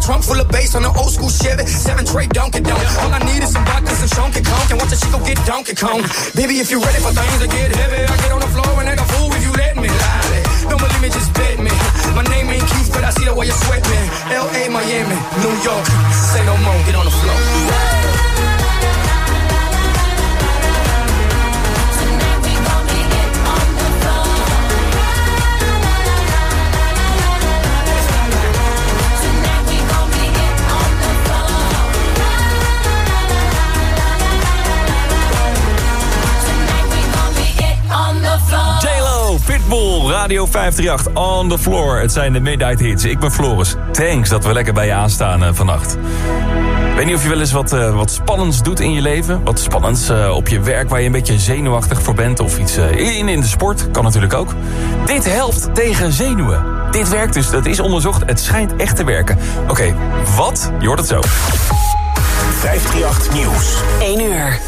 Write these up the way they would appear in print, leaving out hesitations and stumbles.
trunk full of bass on an old school Chevy. 7 Trey Donkey Donk. All I need is some vodka, some Shonky Conk, and watch the Chico get Donkey Kong. Baby, if you're ready for things to get heavy, I get on the floor and act a fool if you let me. Lie. Don't believe me, just bet me. My name ain't Keith, but I see the way you sweat me. L.A., Miami, New York. Say no more, get on the floor. Pitbull, Radio 538, on the floor. Het zijn de Midnight Hits. Ik ben Floris. Thanks dat we lekker bij je aanstaan vannacht. Ik weet niet of je wel eens wat spannends doet in je leven. Wat spannends op je werk waar je een beetje zenuwachtig voor bent. Of iets in de sport, kan natuurlijk ook. Dit helpt tegen zenuwen. Dit werkt dus, dat is onderzocht. Het schijnt echt te werken. Oké, wat? Je hoort het zo. 538 Nieuws. 1 uur.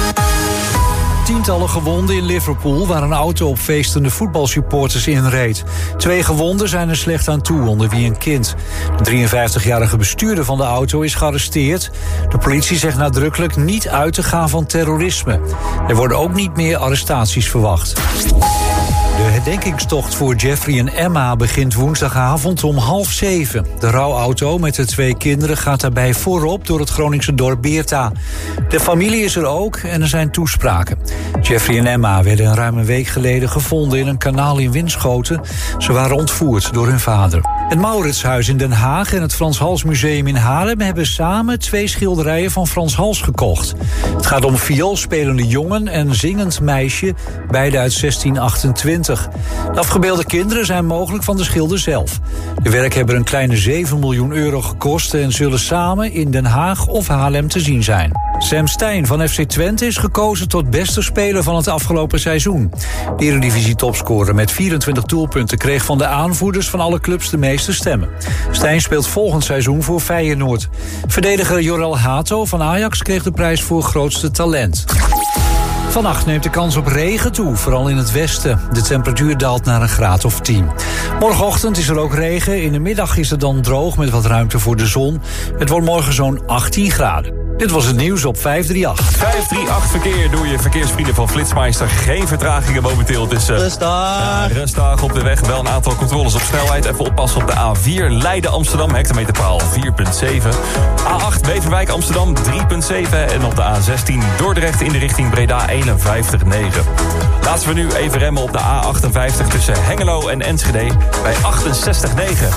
Tientallen gewonden in Liverpool waar een auto op feestende voetbalsupporters inreed. 2 gewonden zijn er slecht aan toe, onder wie een kind. De 53-jarige bestuurder van de auto is gearresteerd. De politie zegt nadrukkelijk niet uit te gaan van terrorisme. Er worden ook niet meer arrestaties verwacht. De herdenkingstocht voor Jeffrey en Emma begint woensdagavond om 6:30. De rouwauto met de 2 kinderen gaat daarbij voorop door het Groningse dorp Beerta. De familie is er ook en er zijn toespraken. Jeffrey en Emma werden ruim een week geleden gevonden in een kanaal in Winschoten. Ze waren ontvoerd door hun vader. Het Mauritshuis in Den Haag en het Frans Hals Museum in Haarlem hebben samen 2 schilderijen van Frans Hals gekocht. Het gaat om vioolspelende jongen en zingend meisje, beide uit 1628. De afgebeelde kinderen zijn mogelijk van de schilder zelf. De werken hebben een kleine 7 miljoen euro gekost en zullen samen in Den Haag of Haarlem te zien zijn. Sam Stein van FC Twente is gekozen tot beste speler van het afgelopen seizoen. De Eredivisie-topscorer met 24 doelpunten kreeg van de aanvoerders van alle clubs de meeste stemmen. Stein speelt volgend seizoen voor Feyenoord. Verdediger Jorel Hato van Ajax kreeg de prijs voor grootste talent. Vannacht neemt de kans op regen toe, vooral in het westen. De temperatuur daalt naar een graad of 10. Morgenochtend is er ook regen. In de middag is het dan droog met wat ruimte voor de zon. Het wordt morgen zo'n 18 graden. Dit was het nieuws op 538. 538 verkeer door je verkeersvrienden van Flitsmeister. Geen vertragingen momenteel. Het is rustdag op de weg. Wel een aantal controles op snelheid. Even oppassen op de A4 Leiden-Amsterdam. Hectometerpaal 4,7. A8 Beverwijk Amsterdam 3,7. En op de A16 Dordrecht in de richting Breda 51,9. Laten we nu even remmen op de A58 tussen Hengelo en Enschede bij 68,9.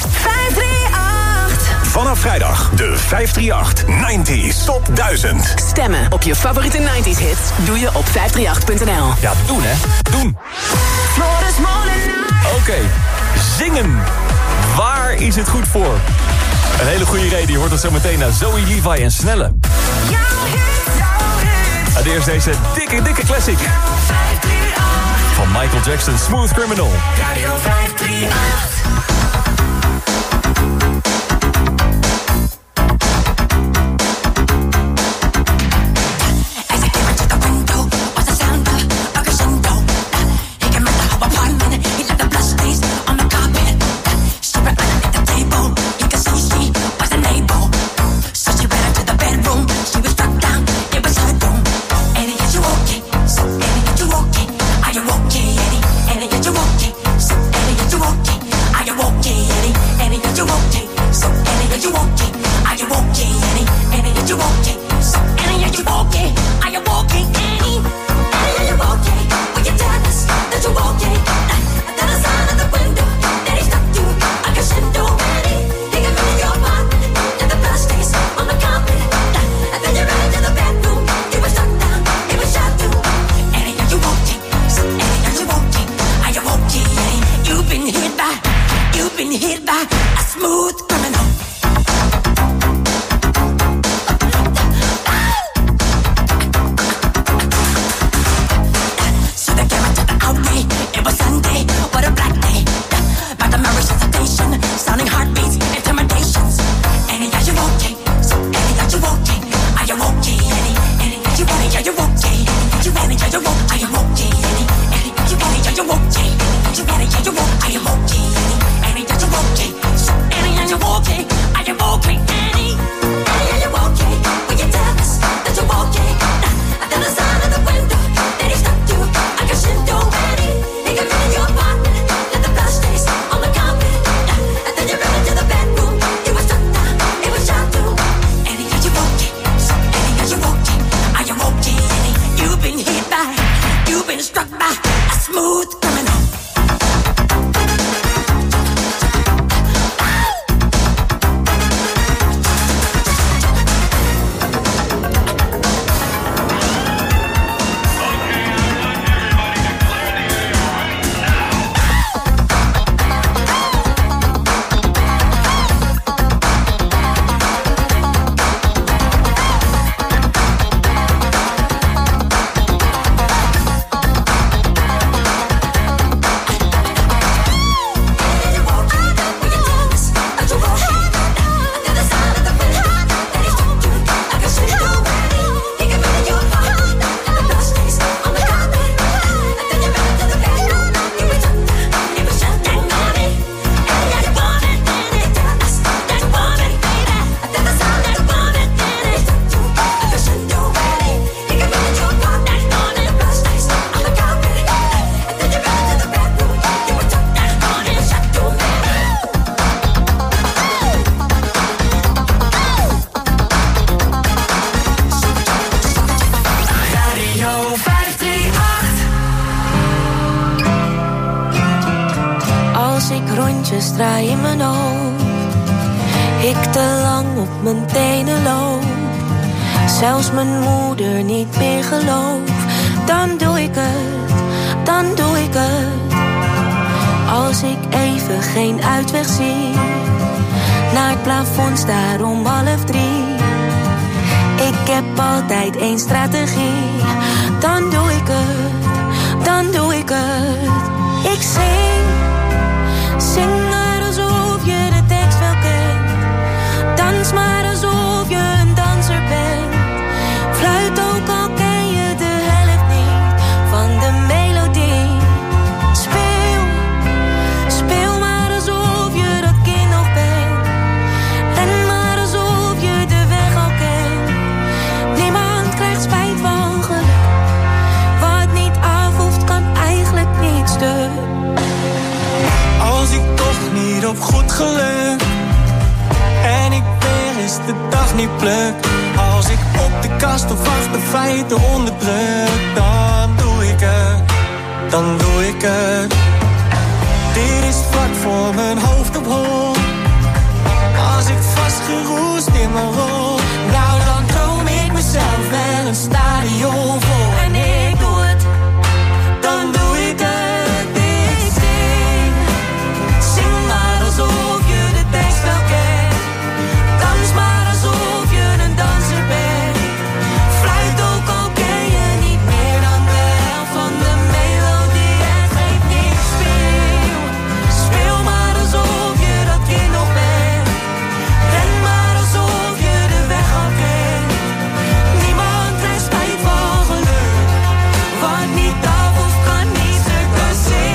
Vanaf vrijdag de 538 90s Top 1000. Stemmen op je favoriete 90s hits doe je op 538.nl. Ja, doen hè. Doen. Oké, zingen. Waar is het goed voor? Een hele goede reden. Je hoort het zo meteen naar Zoe Levi en Snelle. En eerst deze dikke classic. Van Michael Jackson, Smooth Criminal. Radio 538. Okay. draai in mijn hoofd. Ik te lang op mijn tenen loop. Zelfs mijn moeder niet meer gelooft. Dan doe ik het, dan doe ik het. Als ik even geen uitweg zie. Naar het plafond staar om 2:30. Ik heb altijd één strategie. Dan doe ik het, dan doe ik het. Ik zing maar alsof je de tekst wel kent. Dans maar alsof je een danser bent. Fluit ook al ken je de helft niet van de melodie. Speel maar alsof je dat kind nog bent. Ren maar alsof je de weg al kent. Niemand krijgt spijt van geluk. Wat niet af hoeft kan eigenlijk niet stuk. Als ik toch niet op goed geluk en ik weer eens de dag niet pluk. Als ik op de kast of achter feiten onderdruk. Dan doe ik het, dan doe ik het. Dit is vlak voor mijn hoofd op hol. Als ik vastgeroest in mijn rol. Nou dan droom ik mezelf wel een stadion vol. En ik doe het, dan doe ik het. Zing maar alsof je de tekst wel kent. Dans maar alsof je een danser bent. Fluit ook al ken je niet meer dan de helft van de melodie. En geef niks, speel maar alsof je dat kind nog bent. Ren maar alsof je de weg al kent. Niemand krijgt spijt van geluk. Wat niet af of kan niet stuk. Dus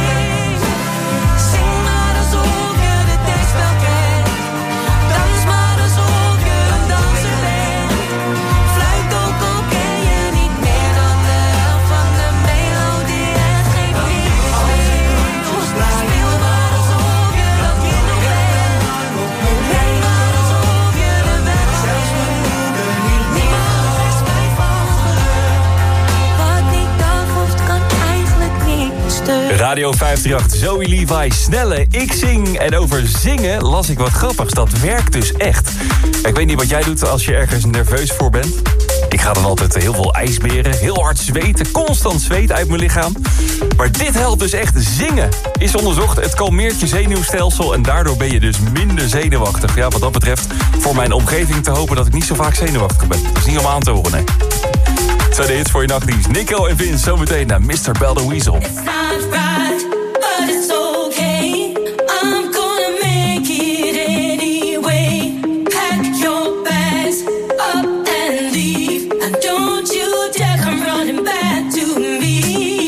zing maar alsof je de tekst wel kent. Dans maar alsof je een danser bent. Fluit ook al ken je niet meer dan de helft van de melodie. En geef niks, speel maar alsof je dat kind nog bent. Ren maar alsof je de weg al kent. Niemand krijgt spijt van geluk. Wat niet af hoeft kan eigenlijk niet stuk. Radio 538, Zoe Levi, snelle Ik Zing. En over zingen las ik wat grappigs. Dat werkt dus echt. Ik weet niet wat jij doet als je ergens nerveus voor bent. Ik ga dan altijd heel veel ijsberen, heel hard zweten, constant zweet uit mijn lichaam. Maar dit helpt dus echt. Zingen is onderzocht. Het kalmeert je zenuwstelsel en daardoor ben je dus minder zenuwachtig. Ja, wat dat betreft voor mijn omgeving te hopen dat ik niet zo vaak zenuwachtig ben. Dat is niet om aan te horen, nee. Tweede hits voor je nachtdienst. Nico en Vince zometeen naar Mr. Bell the Weasel. It's not right, but it's okay. I'm gonna make it anyway. Pack your bags up and leave. And don't you dare come running back to me.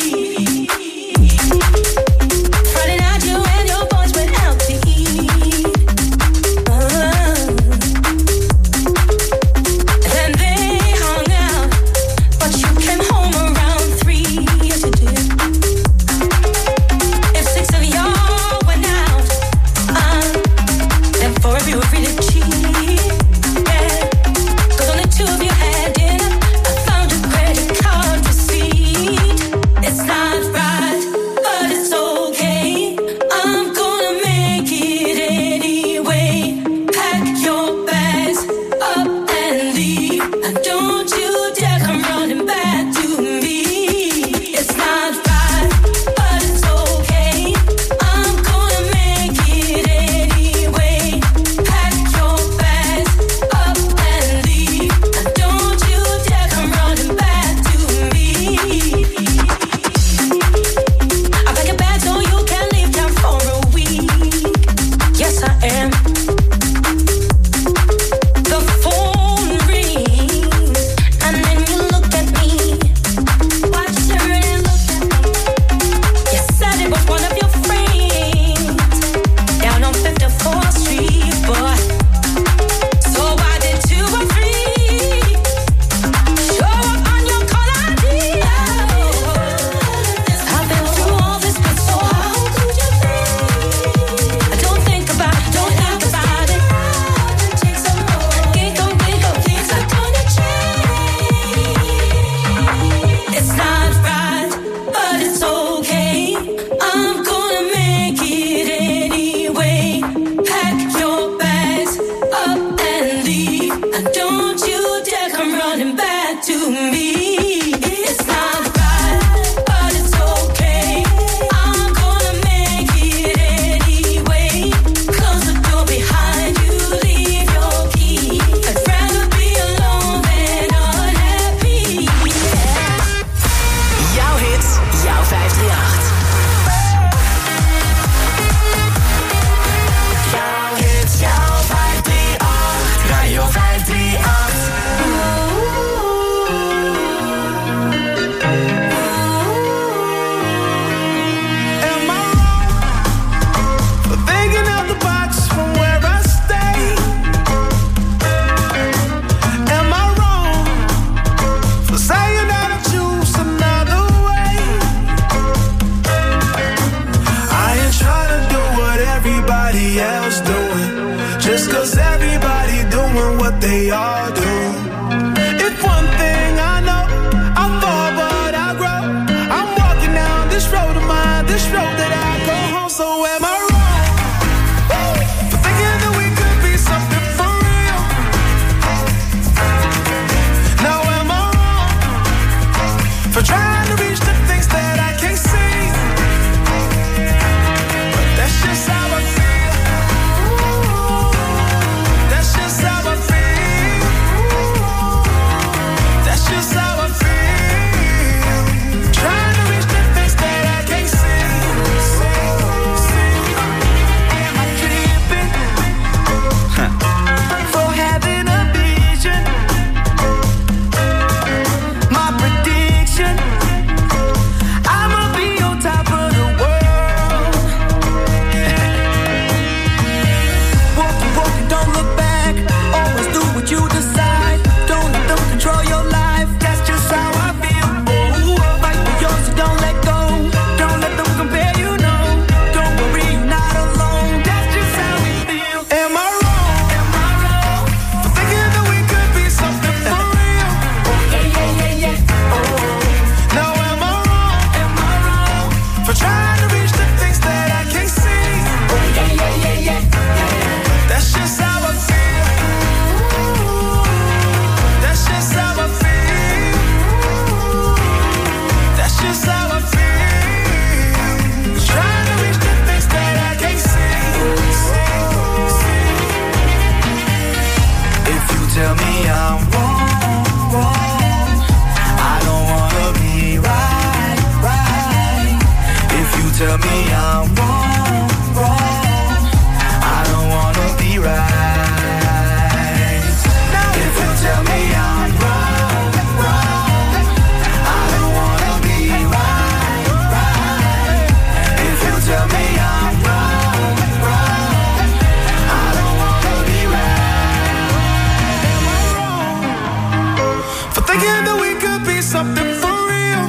Friday night you and your boys went out to eat. Then they hung out, but you came home around 3. Yes you did. 'cause everybody doing what they all do. If one thing I know, I fall but I grow. I'm walking down this road of mine, this road that I go home. So am I wrong for thinking that we could be something for real? Now am I wrong for trying to reach the things that I can't see? But that's just how I feel. That's just how I feel. That's just how I feel. Trying to reach the things that I can't see. Am I tripping for having a vision? My prediction, I'ma be on top of the world. Walking, walking, don't look back. Always do what you decide. Don't let them control your life. That's just how I feel. Ooh, fight for yours, so don't let go. Don't let them compare you, no. Don't worry, you're not alone. That's just how we feel. Am I wrong? Am I wrong for thinking that we could be something for real? Now am I wrong? Am I wrong for trying to reach the things that I can't see? That's just how I feel. That's just how I feel. That's just how I feel. Trying to reach the things that I can't see. If you tell me I'm wrong, I don't wanna be right. If you tell me I'm wrong, I don't wanna be right. If you tell me I'm wrong, I don't wanna be right. If you tell me I'm wrong, I don't wanna be right. Am I wrong for thinking that we could be something for real?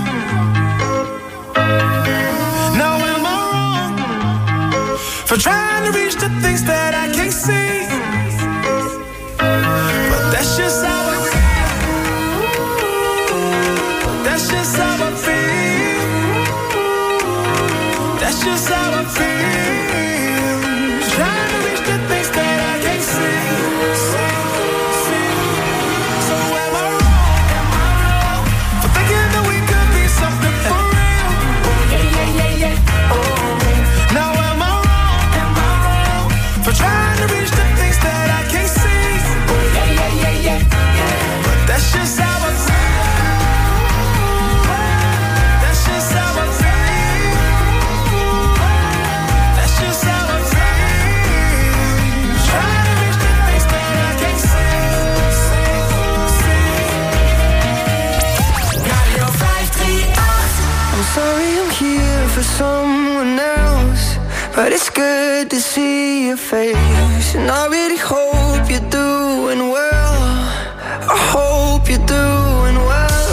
Now am I wrong for trying to reach the things that I can't see? But that's just how I feel. That's just how I feel. That's just how I feel. Trying to reach the things that I can't see. So am I wrong for thinking that we could be something for real? Now am I wrong for trying to reach the things that I can't see? But that's just how I feel. That's just how I feel. That's just how I feel. Trying to reach the things that I can't see. Radio 538. I'm sorry I'm here for someone else, but it's good to see your face. And I really hope you're doing well. I hope you're doing well.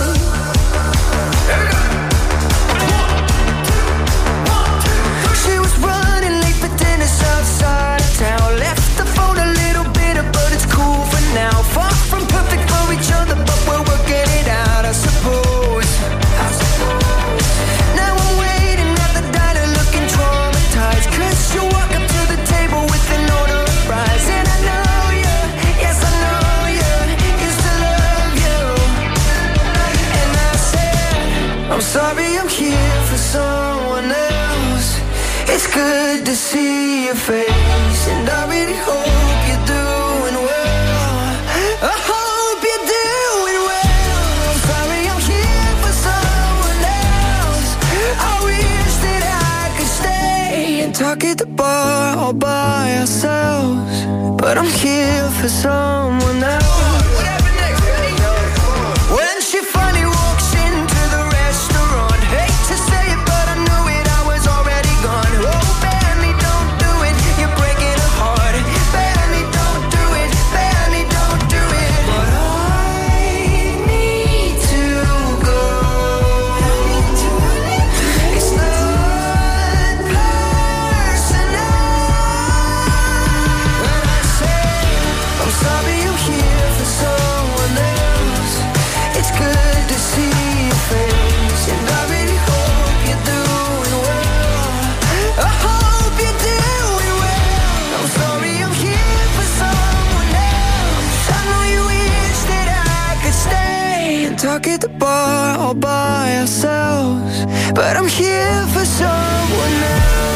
She was running late for dinner outside of town. Left the phone a little bitter, but it's cool for now. Far from perfect for each other, but we're working it out, I suppose. Now I'm waiting at the diner looking traumatized, 'cause you walk up to the table with an order of fries. And I know you, yes I know you, used to love you. And I said, I'm sorry I'm here for someone else. It's good to see your face, and I really hope you're doing well. I hope you're doing well. I'm sorry I'm here for someone else. I wish that I could stay and talk at the bar all by ourselves, but I'm here for someone else. When she finally walks into the restaurant, hate to say it, but I knew it, I was already gone. Oh, Benny, don't do it, you're breaking her heart. Benny, don't do it, Benny, don't do it. But I need to go. It's not personal when I say talk at the bar all by ourselves, but I'm here for someone else.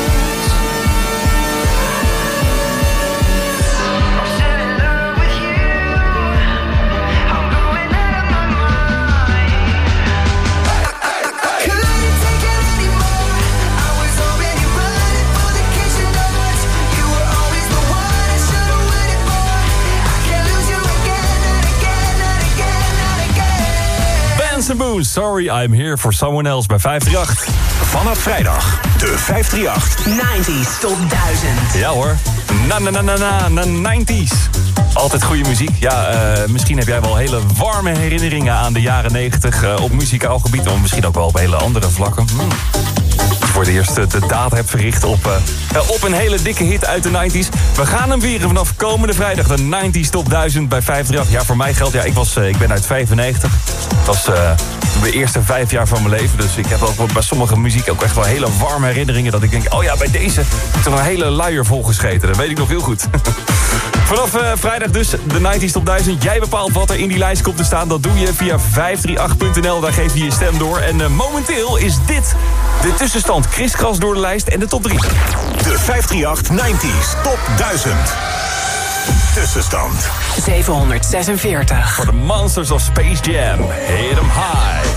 Sorry, I'm here for someone else bij 538. Vanaf vrijdag, de 538. 90s Top 1000. Ja hoor, na 90s. Altijd goede muziek. Ja, misschien heb jij wel hele warme herinneringen aan de jaren 90 op muzikaal gebied. Of misschien ook wel op hele andere vlakken. Voor het eerst de daad hebt verricht op een hele dikke hit uit de 90s. We gaan hem vieren vanaf komende vrijdag. De 90s Top 1000 bij 538. Ja, voor mij geldt, ik ben uit 95. Dat was de eerste 5 jaar van mijn leven. Dus ik heb ook bij sommige muziek ook echt wel hele warme herinneringen. Dat ik denk, oh ja, bij deze heb ik er een hele luier volgescheten. Dat weet ik nog heel goed. Vanaf vrijdag dus de 90s Top 1000. Jij bepaalt wat er in die lijst komt te staan. Dat doe je via 538.nl. Daar geef je je stem door. En momenteel is dit de tussenstand. Kriskras door de lijst en de top 3. De 538 90s Top 1000. Tussenstand 746. Voor de Monsters of Space Jam. Hit 'em high.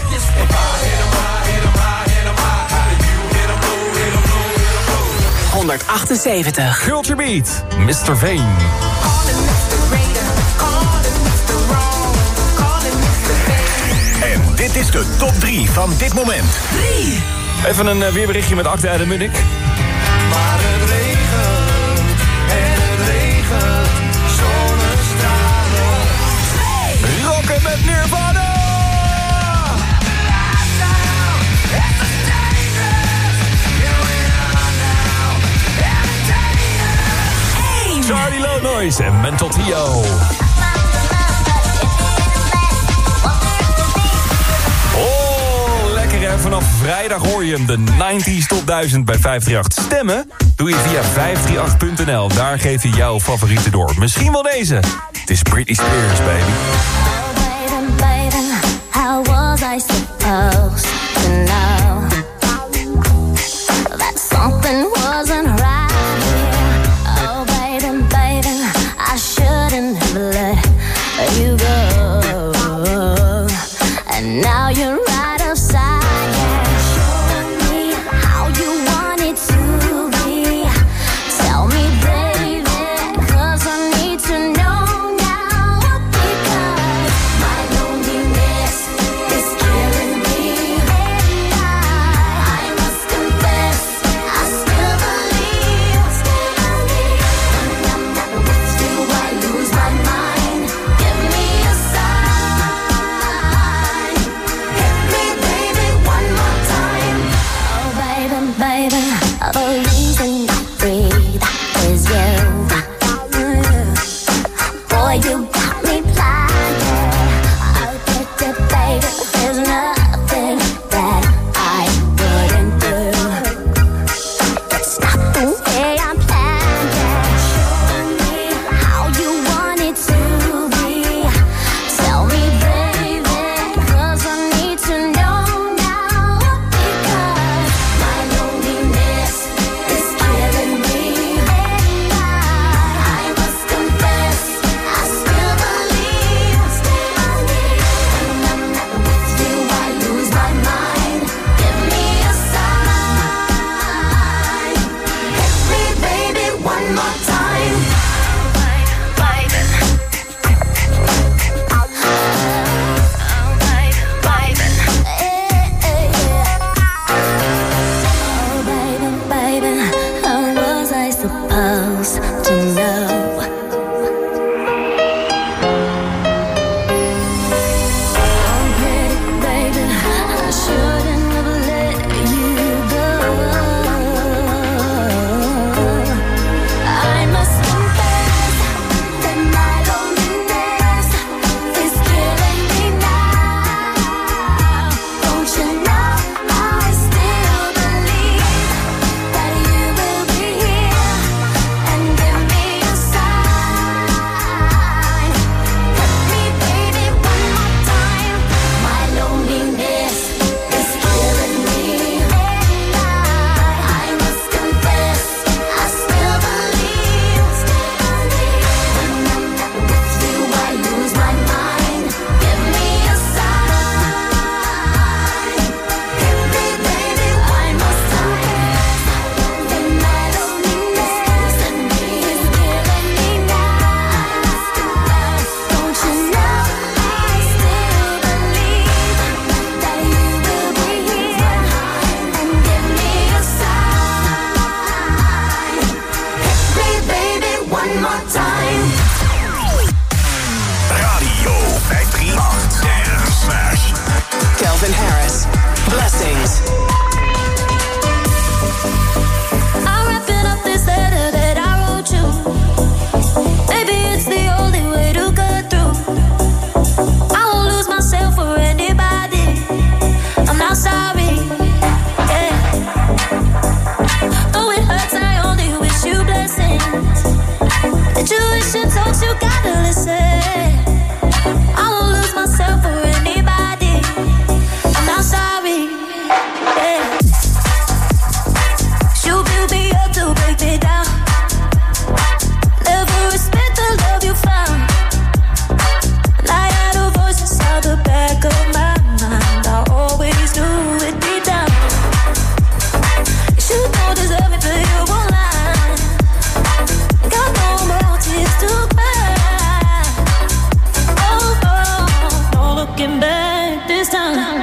178. Culture Beat. Mr. Vane. En dit is de top 3 van dit moment. 3. Even een weerberichtje met Acta en de Munnik. Maar het regent en het regent, zonnestralen. Rocken met Nirvana! Charlie Low Noise en Mental Tio. Oh, lekker hè. Vanaf vrijdag hoor je hem, de 90s Top 1000 bij 538. Stemmen doe je via 538.nl. Daar geef je jouw favorieten door. Misschien wel deze. Het is Britney Spears, baby. Oh, baby, how was I supposed to know that something wasn't right here? Oh, baby, I shouldn't have let you go. And now you're right outside. Show me how you want it to be. Tell me, baby, 'cause I need to know now. Because my loneliness is killing me. Intuition talks, you gotta listen. I won't lose myself for anybody. I'm not sorry. Yeah. You build me up to break me down. Never respect the love you found. I had a voice inside the back of my mind. I always knew it deep down. You don't deserve me, but you won't lie. Got no more tears to cry. Oh, oh, no looking back this time.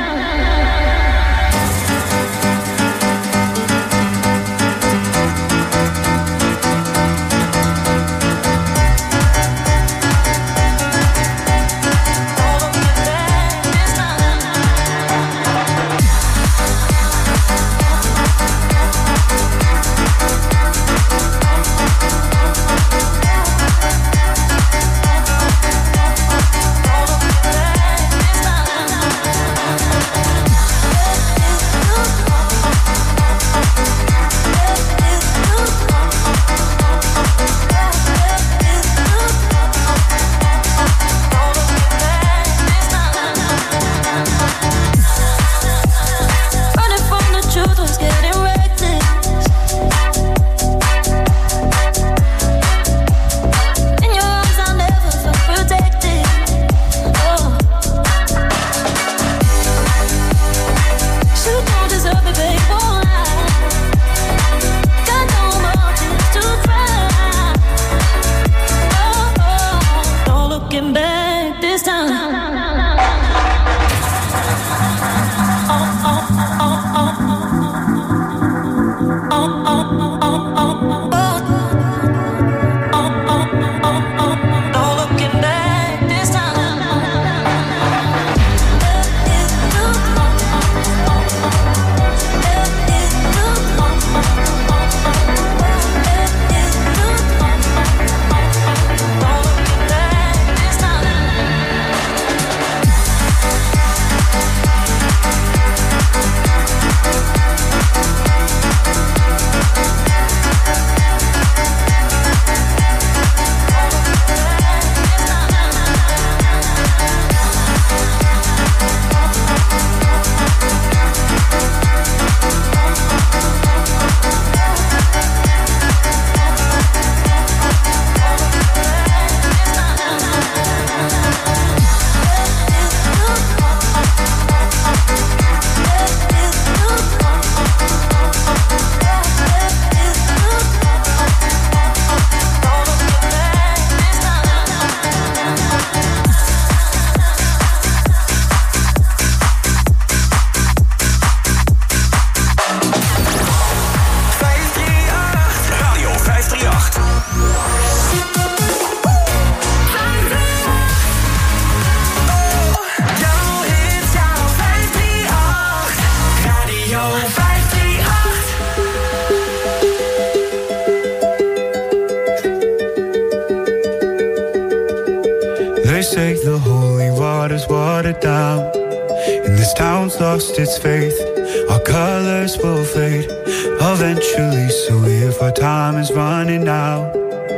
Lost its faith, our colors will fade eventually. So if our time is running out,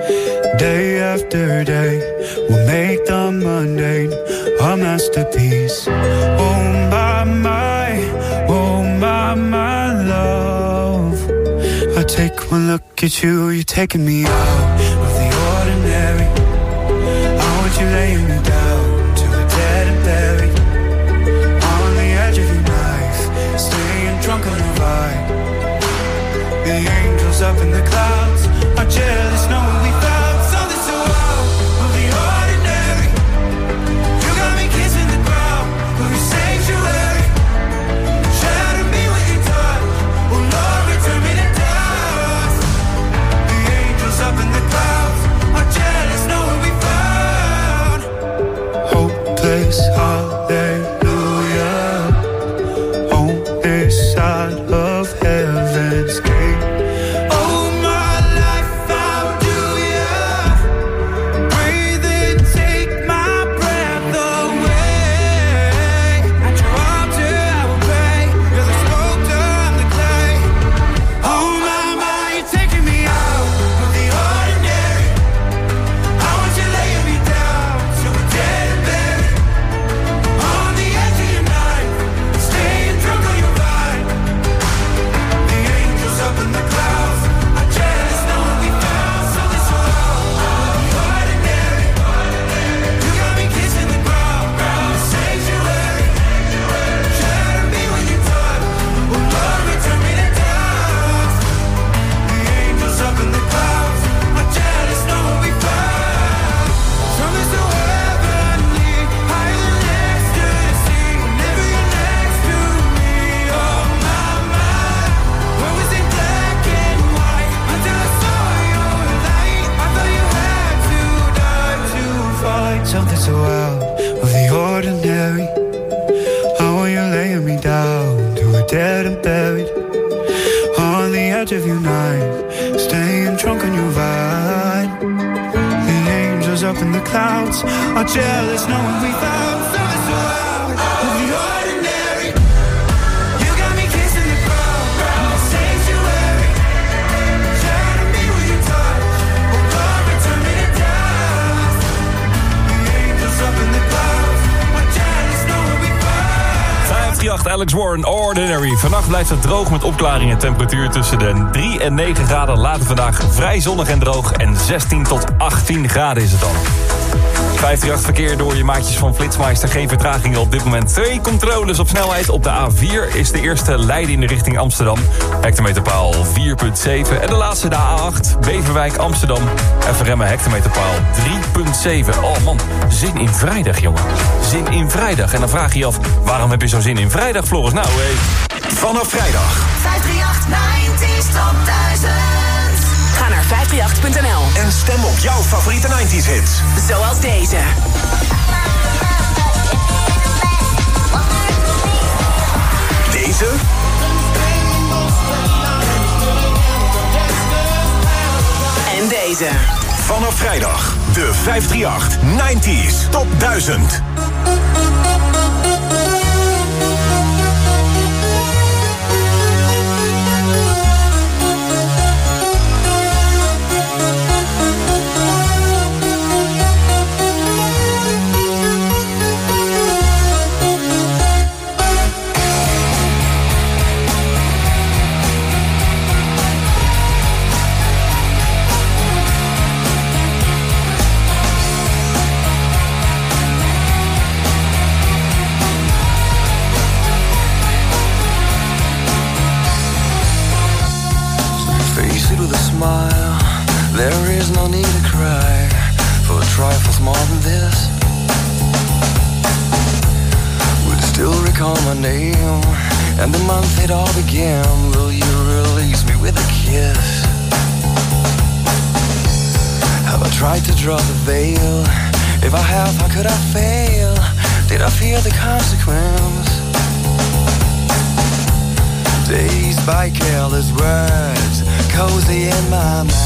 day after day, we'll make the mundane our masterpiece. Oh my love, I take one look at you, you're taking me out of the ordinary. I want you laying me down to the dead and buried. Drunk on the vibe. The angels up in the clouds are jealous knowing we found something so out of the ordinary. You got me kissing the ground of your sanctuary. Shatter me with your touch. Oh Lord, return me to dust. The angels up in the clouds. something so out of the ordinary. How are you laying me down to a dead and buried on the edge of your night, staying drunk on your vine. The angels up in the clouds are jealous knowing we found something so out of the ordinary. You got me kissing the ground, sanctuary. Shadow me with your touch, oh God, return me to dust. The angels up in the clouds are jealous knowing we found. 538 Alex Warren, Ordinary. Vannacht blijft het droog met opklaringen. Temperatuur tussen de 3 en 9 graden. Later vandaag vrij zonnig en droog. En 16 tot 18 graden is het dan. 538 verkeer door je maatjes van Flitsmeister. Geen vertragingen op dit moment. 2 controles op snelheid. Op de A4 is de eerste Leiden in de richting Amsterdam. Hectometerpaal 4,7. En de laatste de A8. Beverwijk Amsterdam. Even remmen, hectometerpaal 3,7. Oh man, zin in vrijdag, jongen. Zin in vrijdag. En dan vraag je je af, waarom heb je zo zin in vrijdag, Floris? Nou, Vanaf vrijdag. 538 90s Top 1000. Ga naar 538.nl En stem op jouw favoriete 90s hits. zoals deze. Deze. En deze. Vanaf vrijdag. De 538 90s Top 1000. There is no need to cry for trifles more than this. Would still recall my name and the month it all began. Will you release me with a kiss? Have I tried to draw the veil? If I have, how could I fail? Did I fear the consequence? Dazed by careless words, cozy in my mind.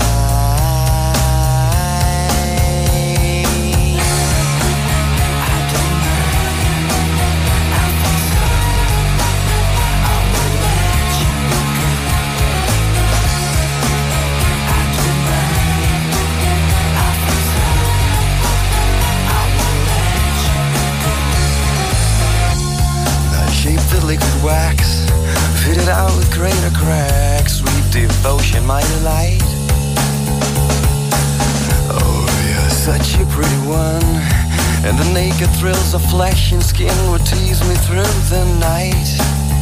Liquid wax, fitted out with greater cracks. Sweet devotion, my delight. Oh, you're such a pretty one, and the naked thrills of flesh and skin would tease me through the night.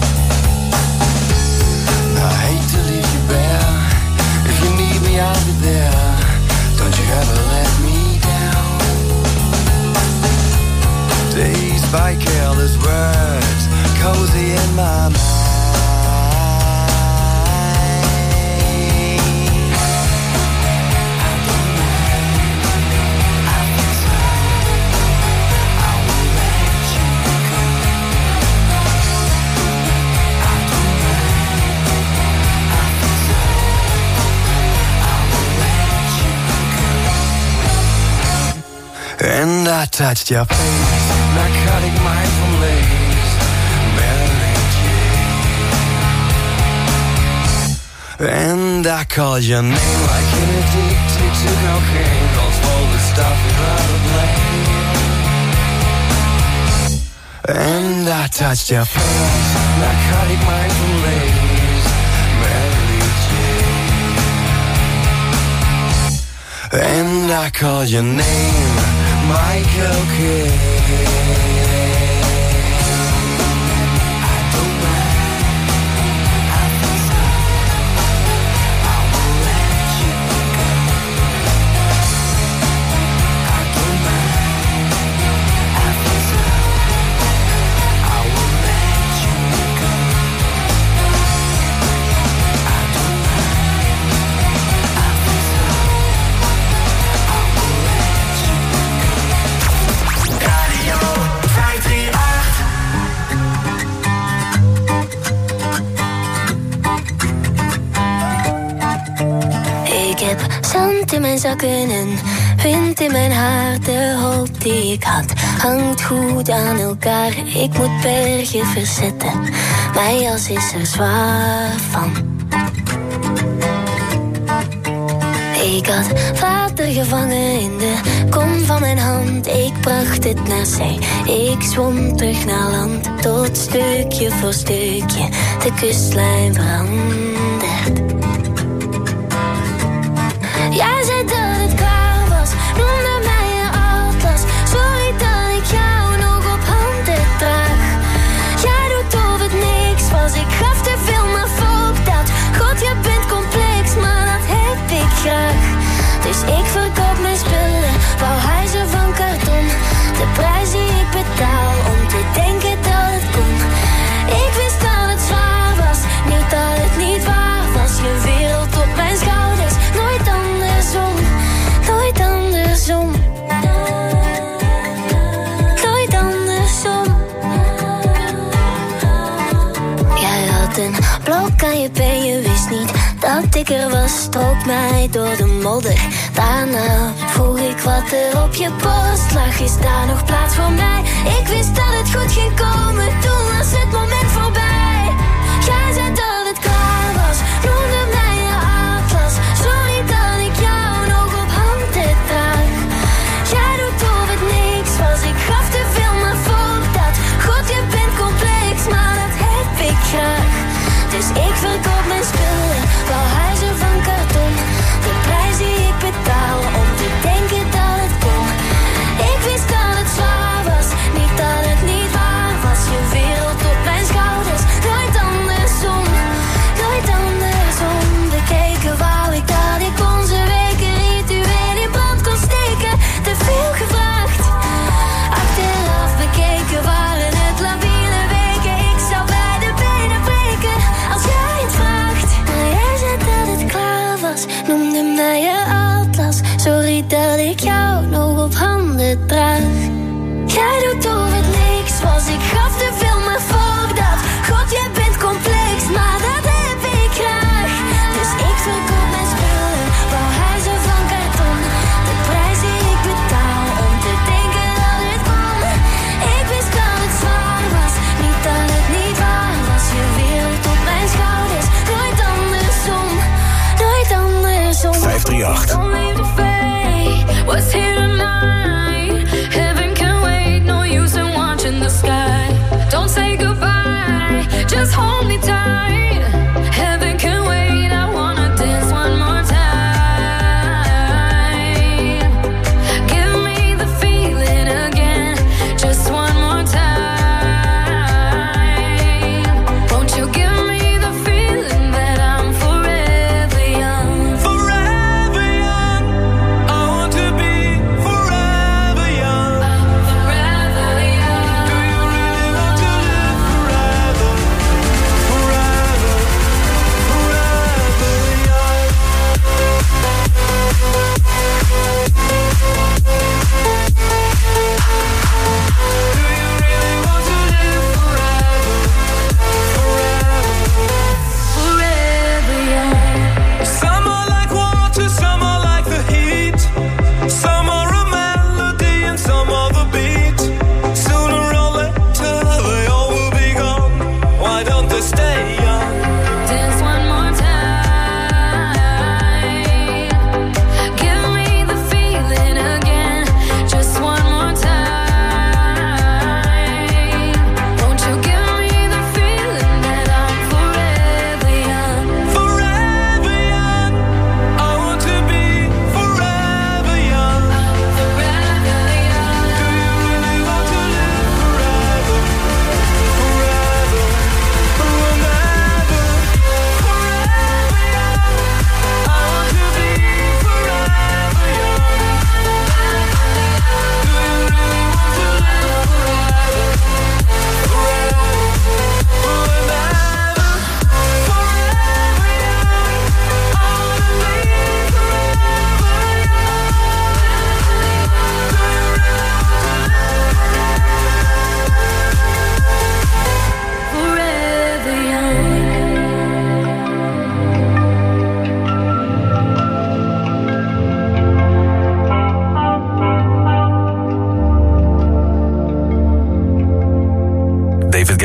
I hate to leave you bare. If you need me, I'll be there. Don't you ever let me down. Dazed by careless words, cozy in my mind. And I touched your face, narcotic mindful lace, Mary Jane. And I called your name like an addicted to cocaine, calls for the stuff without a blame. And I touched your face, narcotic mindful lace, Mary Jane. And I called your name, Michael Kidd. Zand in mijn zakken en wind in mijn haar. De hoop die ik had hangt goed aan elkaar. Ik moet bergen verzetten, mijn jas is er zwaar van. Ik had water gevangen in de kom van mijn hand. Ik bracht het naar zee, ik zwom terug naar land. Tot stukje voor stukje de kustlijn verandert. Jij zei dat het klaar was, noemde mij een atlas. Sorry dat ik jou nog op handen draag. Jij doet of het niks was, ik gaf te veel maar fuck dat. God, je bent complex, maar dat heb ik graag. Dus ik verkoop mijn spullen, bouw huizen van karton. De prijs die ik betaal om te denken dat het kon. Ik wist dat het zwaar was, niet dat het niet waar was. Je wereld op mijn schouders, nooit andersom. Nooit andersom. Nooit andersom. Jij had een blok aan je been, je wist niet dat ik er was. Strook mij door de modder. Daarna vroeg ik wat er op je borst lag. Is daar nog plaats voor mij? Ik wist dat het goed ging komen, toen was het moment voorbij. Jij zei dat het klaar was, noemde mij een atlas. Sorry dat ik jou nog op handen draag. Jij doet of het niks was, ik gaf te veel maar fuck dat. God, je bent complex, maar dat heb ik graag. Dus ik verkoop mijn spullen, bouw huizen van karton. De prijs die ik betaal om te denken dat het kon. Ik wist dat het zwaar was, niet dat het niet waar was. Je wereld op mijn schouders, nooit andersom. Nooit andersom. Bekeken wou ik dat ik onze weken ritueel in brand kon steken. Te veel gevraagd. Achteraf bekeken waren het labiele weken. Ik zou bij de benen breken als jij het vraagt. Maar jij zei dat het klaar was, noemde mij je atlas. Sorry dat ik jou nog op handen draag. Jij doet of het niks was, ik gaf te veel maar fuck dat. God, jij bent complex, maar dat heb ik graag. Dus ik verkoop mijn spullen, bouw huizen van karton. De prijs die ik betaal om te denken dat het kon. Ik wist dat het zwaar was, niet dat het niet waar was. Je wereld op mijn schouders, nooit andersom. Nooit andersom. 538. Don't leave the fate, what's here tonight.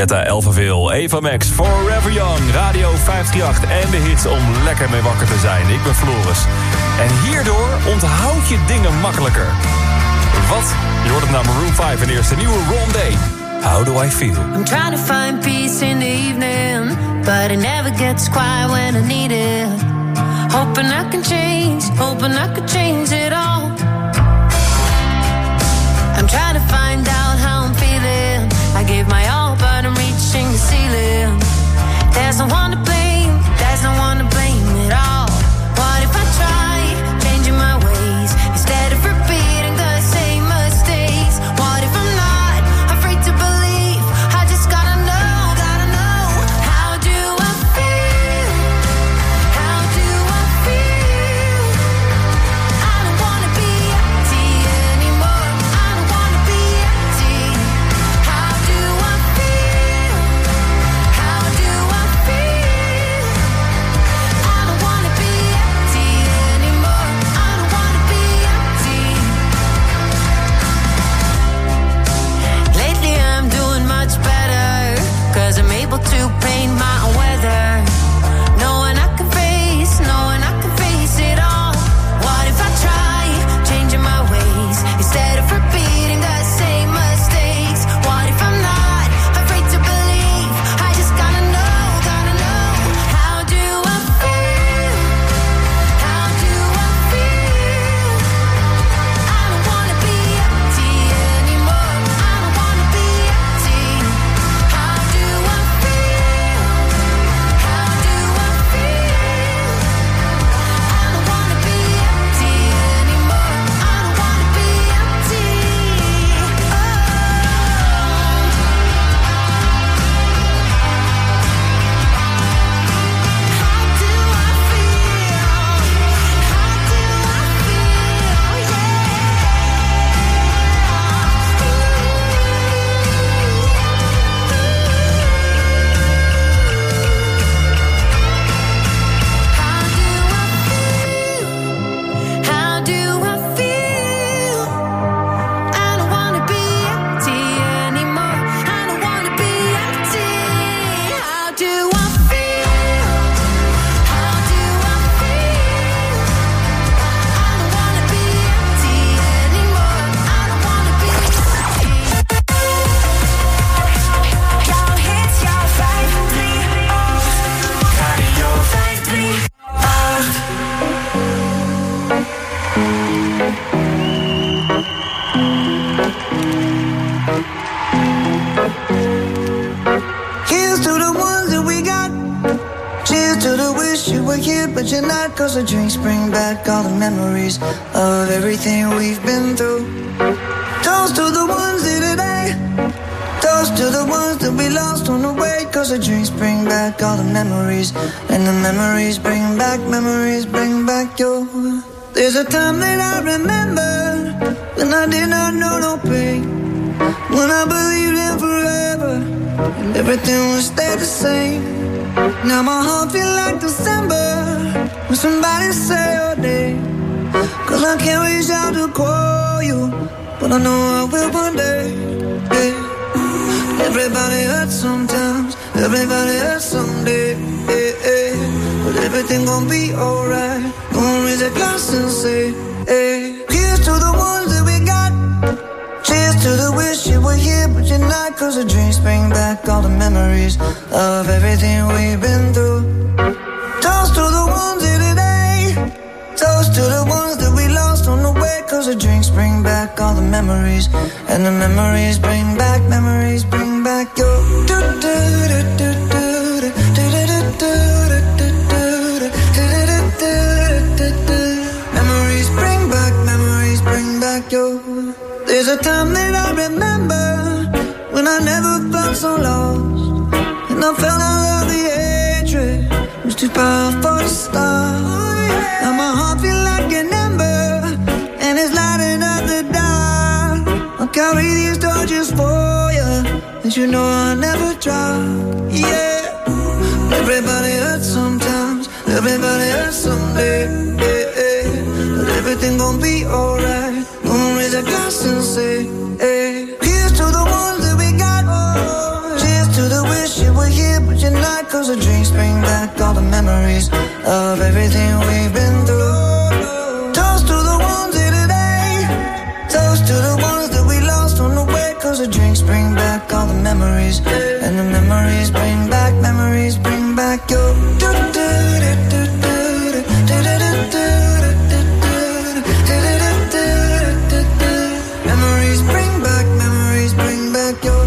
Guetta, Elvaville, Eva Max, Forever Young, Radio 538 en de hits om lekker mee wakker te zijn. Ik ben Floris. En hierdoor onthoud je dingen makkelijker. Wat? Je hoort het naar Maroon 5 en eerst de nieuwe Rondé. How do I feel? I'm trying to find peace in the evening, but it never gets quiet when I need it. Hoping I can change, hoping I could change it all. I'm trying to find out how I'm feeling. I gave my all, but I'm reaching the ceiling. There's no one to blame, there's no one to blame at all. What if I try changing my ways instead of repeating the same mistakes? What if I'm not afraid to believe? I just gotta know, how do I feel? How do I feel? I don't wanna be empty anymore. I don't wanna be empty. How do I feel? How do I feel? I don't wanna be empty anymore. I don't wanna be empty. Lately I'm doing much better, 'cause I'm able to paint my own weather. Knowing I can face it all. What if I try changing my ways instead of repeating the same mistakes? What if I'm not afraid to believe? I just gotta know, how do I feel? How do I feel? I don't wanna be empty anymore. I don't wanna be empty. How do I feel? How do I feel? I don't wanna be empty anymore. I don't wanna be empty. How do I feel? I don't wanna be empty anymore. I don't wanna be empty. How do I feel? How do I feel? I don't wanna be empty anymore. I don't wanna be empty. Jouw hits, jouw 538. Radio 538. Here's to the ones that we got. Cheers to the wish you were here, but you're not. 'Cause the drinks bring back all the memories of everything we've been through. Toast to the ones here today. Toast to the ones that we lost on the way. 'Cause the drinks bring back all the memories. And the memories bring back your. There's a time that I remember when I did not know no pain. When I believed in forever and everything would stay the same. Now my heart feel like December when somebody say your name. 'Cause I can't reach out to call you, but I know I will one day. Yeah. Everybody hurts sometimes, everybody hurts someday. Yeah. But everything gon' be alright. Gonna raise a glass and say, hey. Here's to the ones that we got. Cheers to the wish you were here, but you're not. 'Cause the dreams bring back all the memories of everything we've been through. Toast to the ones here today. Toast to the ones that we lost on the way. 'Cause the drinks bring back all the memories. And the memories bring back your. Memories bring back your. There's a time that I remember when I never felt so lost. And I felt all of the hatred was too powerful to stop. Now my heart feel like an ember, and it's lighting up the dark. I'll carry these torches for you, and you know I'll never drop. Yeah. Everybody hurts sometimes, everybody hurts someday. Yeah. But everything gon' be alright. Gonna raise a glass and say, hey. Here's to the ones that we got. Cheers to the 'cause the drinks bring back all the memories of everything we've been through. Toast to the ones here today. Toast to the ones that we lost on the way. 'Cause the drinks bring back all the memories. And the memories bring back your memories bring back your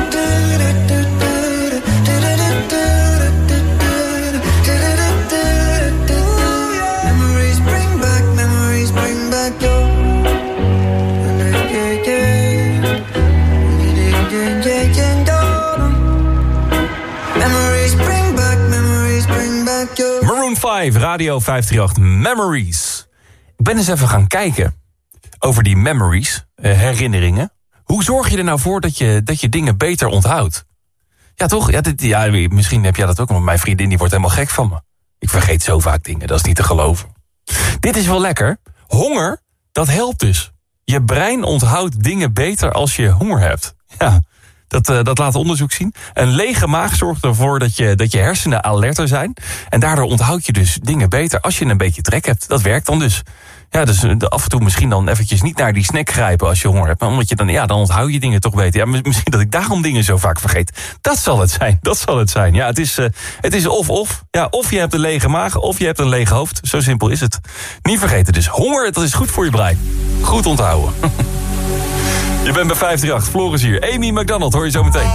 Maroon 5, Radio 538, Memories. Ik ben eens even gaan kijken over die memories, herinneringen. Hoe zorg je er nou voor dat je dingen beter onthoudt? Ja, toch? Ja, misschien heb jij dat ook, want mijn vriendin die wordt helemaal gek van me. Ik vergeet zo vaak dingen, dat is niet te geloven. Dit is wel lekker. Honger, dat helpt dus. Je brein onthoudt dingen beter als je honger hebt. Ja, dat laat onderzoek zien. Een lege maag zorgt ervoor dat je hersenen alerter zijn. En daardoor onthoud je dus dingen beter als je een beetje trek hebt. Dat werkt dan dus. Ja, dus af en toe misschien dan eventjes niet naar die snack grijpen als je honger hebt. Maar omdat je dan onthoud je dingen toch beter. Ja, misschien dat ik daarom dingen zo vaak vergeet. Dat zal het zijn. Ja, het is of. Ja, of je hebt een lege maag, of je hebt een leeg hoofd. Zo simpel is het. Niet vergeten dus. Honger, dat is goed voor je brein. Goed onthouden. Je bent bij 538. Floris hier. Amy McDonald, hoor je zo meteen.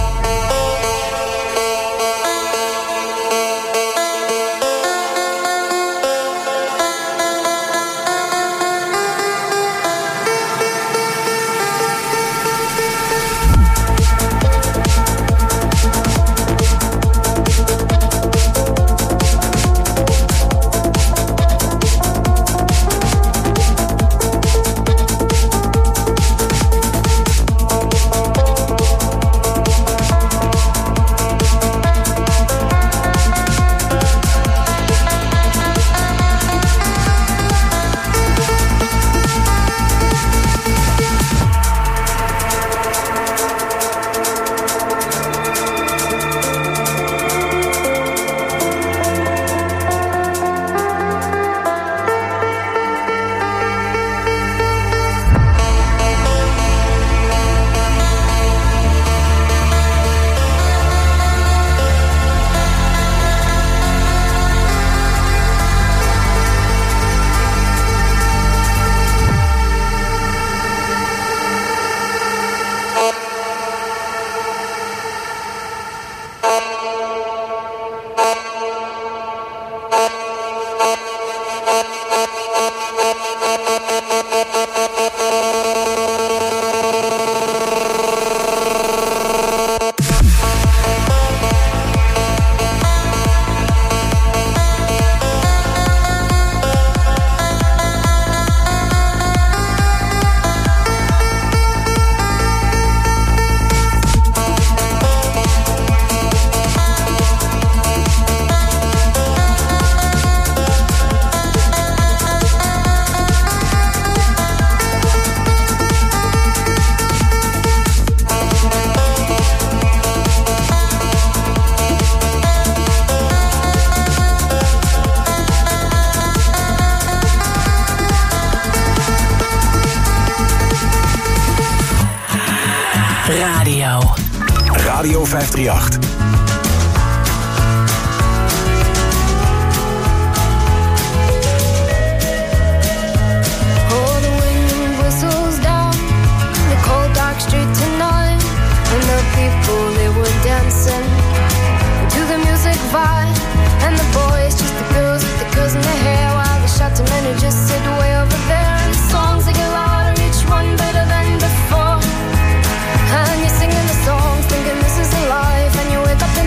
Radio 538. And you're singing the songs, thinking this is a life, and you wake up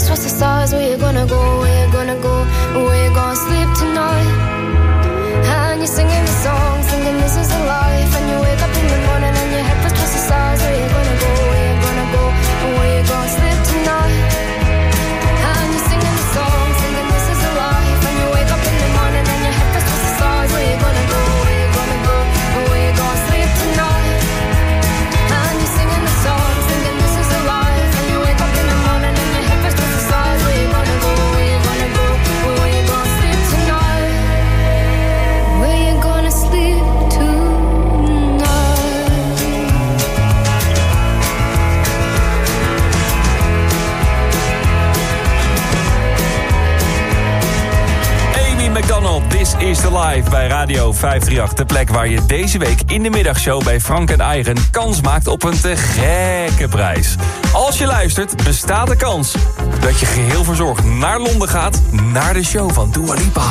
trust the stars. Where you gonna go? Where you gonna go? Where you gonna sleep tonight? And you're singing the song, singing this is the life. And you wake up in the morning and your head first trust the stars. Where you gonna go? Where you gonna go? Where you gonna sleep tonight? And you're singing the song, singing this is the life. And you wake up in the morning and your head first trust the stars. Where you gonna go? Where you gonna go? Where you gonna sleep tonight? And you're singing the song, singing this is the life. And you wake up in the morning and your head first trust the stars. Where you gonna go? Where you gonna go? Where you gonna sleep tonight? Where you gonna sleep tonight? Amy McDonald, This is the Life bij Radio 538. De plek waar je deze week in de middagshow bij Frank en Eigen kans maakt op een te gekke prijs. Als je luistert, bestaat de kans dat je geheel verzorgd naar Londen gaat, naar de show van Dua Lipa.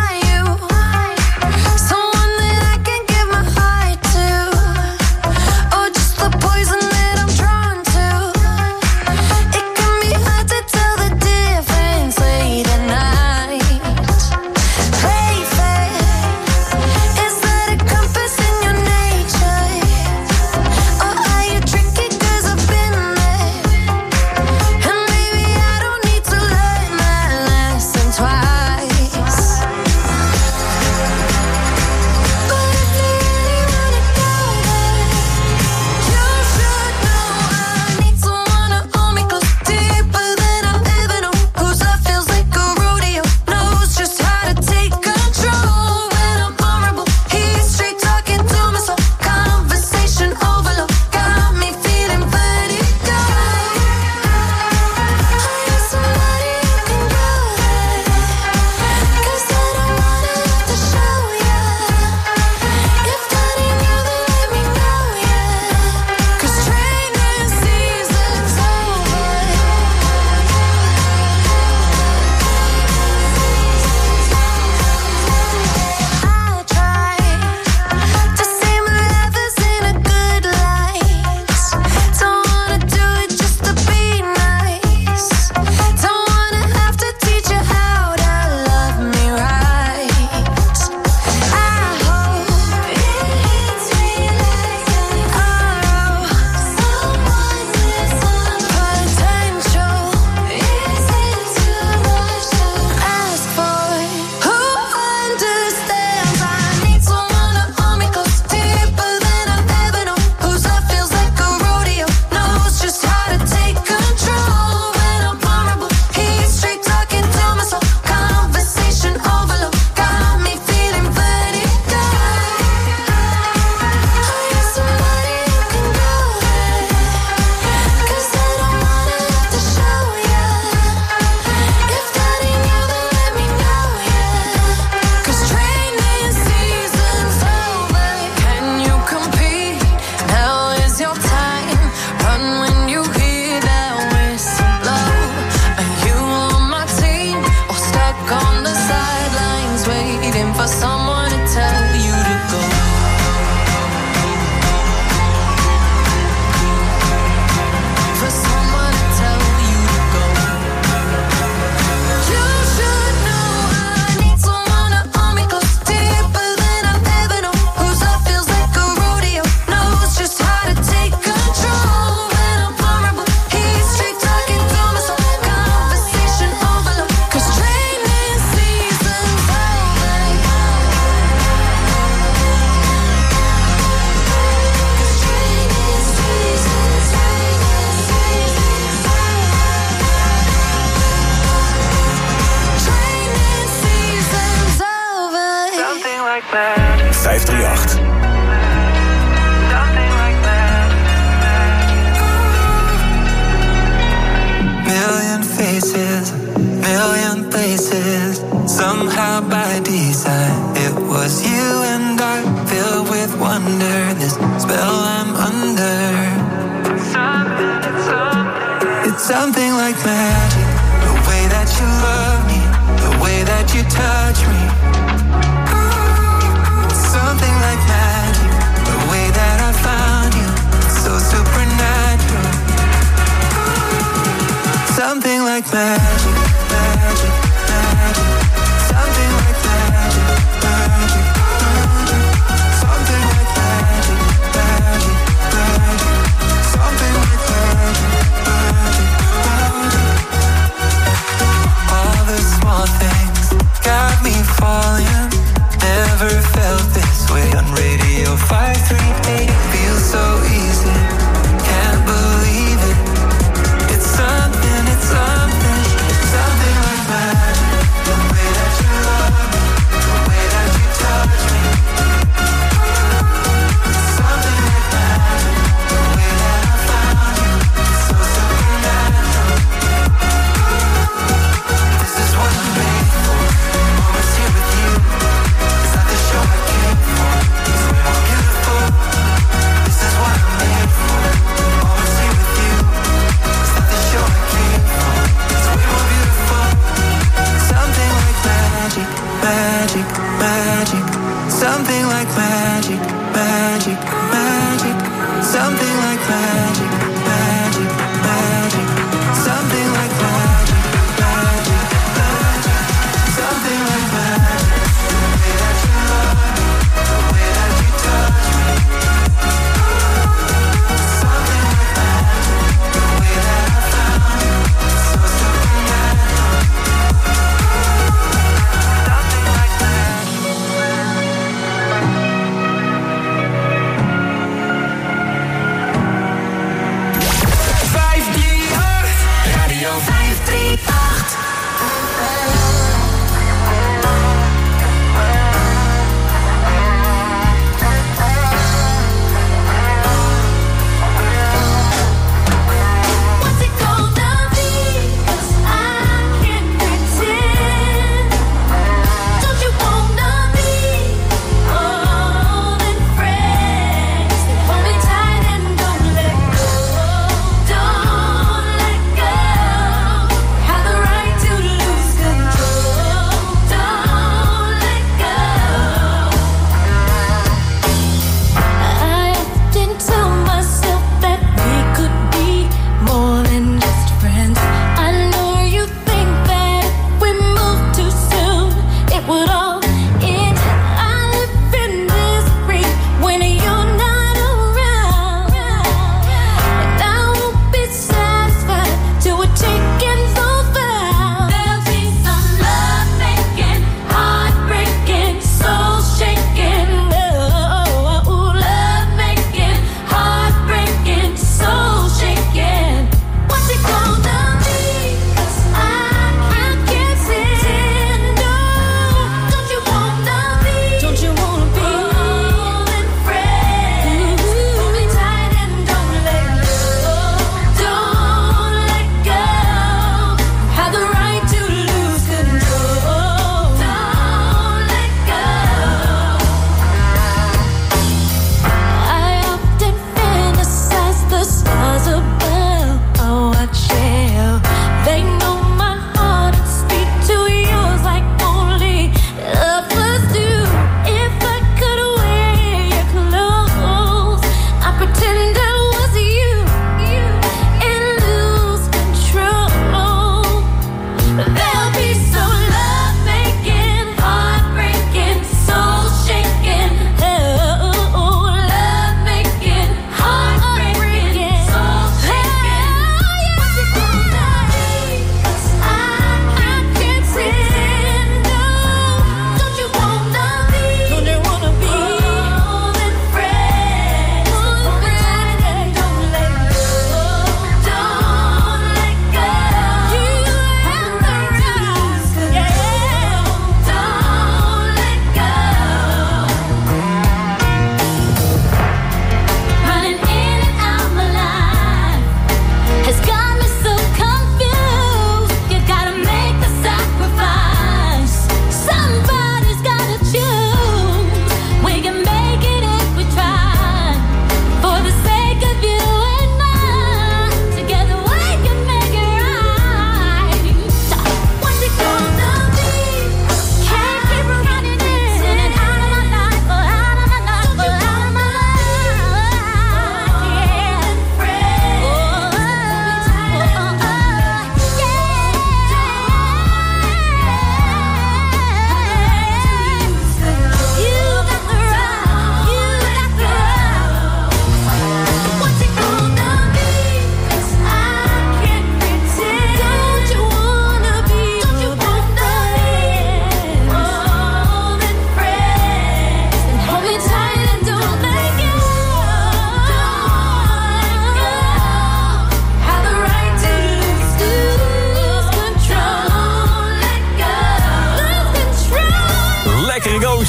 Something like magic, the way that you love me, the way that you touch me. Something like magic, the way that I found you, so supernatural. Something like like magic, magic, magic. Something like magic, magic, magic. Something like magic, magic, magic. Something like magic, magic, magic. All the small things got me falling. Never felt this way on Radio 538. Feels so easy, can't believe it. It's something, it's something, something like magic. The way that you love me, the way that you touch me. Something like magic. The way that I found you, it's so supernatural. This is what I'm made for. Moments here with you. It's not the show I came for. It's way more beautiful. This is what I'm made for. Moments here with you. It's not the show I came for. It's way more beautiful. Something like magic, magic, magic. Something like magic, magic, magic. Something like magic, magic, magic. Something like magic, magic, magic. Something like magic. The way that you love me, the way that you touch me. Something like magic. The way that I found you, so supernatural. Something like magic.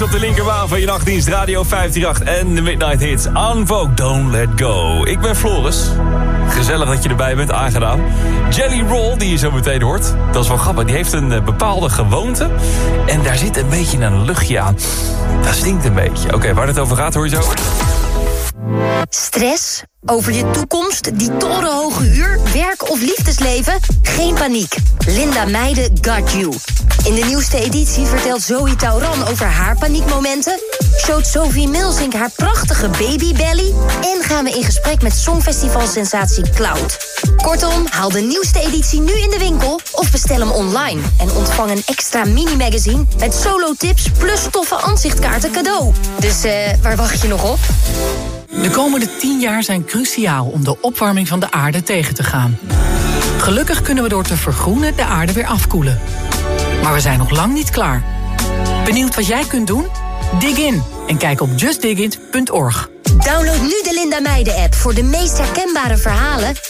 op de linkerbaan van je nachtdienst Radio 538 en de Midnight Hits. En Vogue, Don't Let Go. Ik ben Floris. Gezellig dat je erbij bent, aangedaan. Jelly Roll, die je zo meteen hoort. Dat is wel grappig, die heeft een bepaalde gewoonte. En daar zit een beetje een luchtje aan. Dat stinkt een beetje. Oké, waar het over gaat hoor je zo. Stress? Over je toekomst, die torenhoge huur, werk of liefdesleven? Geen paniek. Linda Meijden got you. In de nieuwste editie vertelt Zoe Tauran over haar paniekmomenten, showt Sophie Milsink haar prachtige babybelly en gaan we in gesprek met Songfestival-sensatie Cloud. Kortom, haal de nieuwste editie nu in de winkel of bestel hem online en ontvang een extra mini-magazine met solo-tips plus toffe aanzichtkaarten cadeau. Dus waar wacht je nog op? De komende 10 jaar zijn cruciaal om de opwarming van de aarde tegen te gaan. Gelukkig kunnen we door te vergroenen de aarde weer afkoelen. Maar we zijn nog lang niet klaar. Benieuwd wat jij kunt doen? Dig in en kijk op justdigit.org. Download nu de Linda Meijden app voor de meest herkenbare verhalen